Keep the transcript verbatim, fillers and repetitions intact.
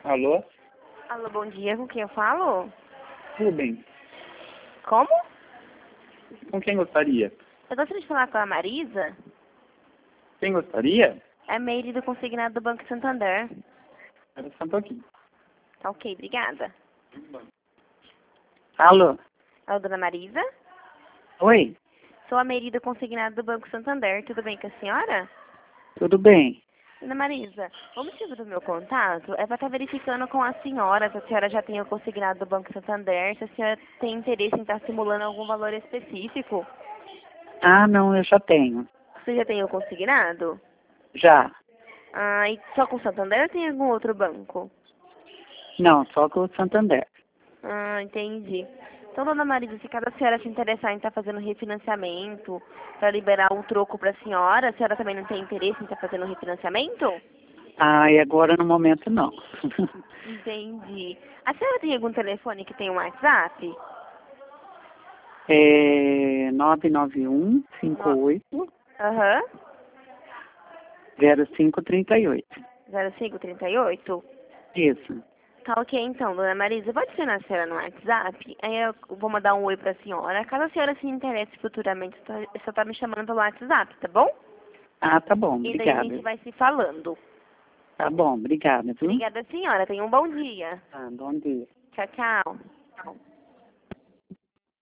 Alô? Alô, bom dia. Com quem eu falo? Rubem, Como? com quem gostaria? Eu gostaria de falar com a Marisa. Quem gostaria? É a Meire do consignado do Banco Santander. Era só um pouquinho. Tá ok, obrigada. Alô? Alô, dona Marisa? Oi, Sou a Meire do consignado do Banco Santander. Tudo bem com a senhora? tudo bem? Dona Marisa, o motivo do meu contato é para estar verificando com a senhora se a senhora já tem o consignado do Banco Santander, se a senhora tem interesse em estar simulando algum valor específico. Ah, não, eu já tenho. Você já tem o consignado? Já. Ah, e só com o Santander ou tem algum outro banco? Não, só com o Santander. Ah, entendi. Então, dona Marisa, se cada senhora se interessar em estar fazendo refinanciamento para liberar um troco para a senhora, a senhora também não tem interesse em estar fazendo refinanciamento? Ah, e agora no momento não. Entendi. A senhora tem algum telefone que tem um WhatsApp? É nove nove um, cinco oito, Aham. zero cinco três oito. zero cinco trinta e oito? Isso. Tá ok, então, dona Marisa. Vou adicionar a senhora no WhatsApp. Aí eu vou mandar um oi para a senhora. Caso a senhora se interesse futuramente, você só tá me chamando pelo WhatsApp, tá bom? Ah, tá bom, E daí a gente obrigada. vai se falando. Tá bom, obrigada, viu? Obrigada, senhora. Tenha um bom dia. Ah, bom dia. Tchau, tchau.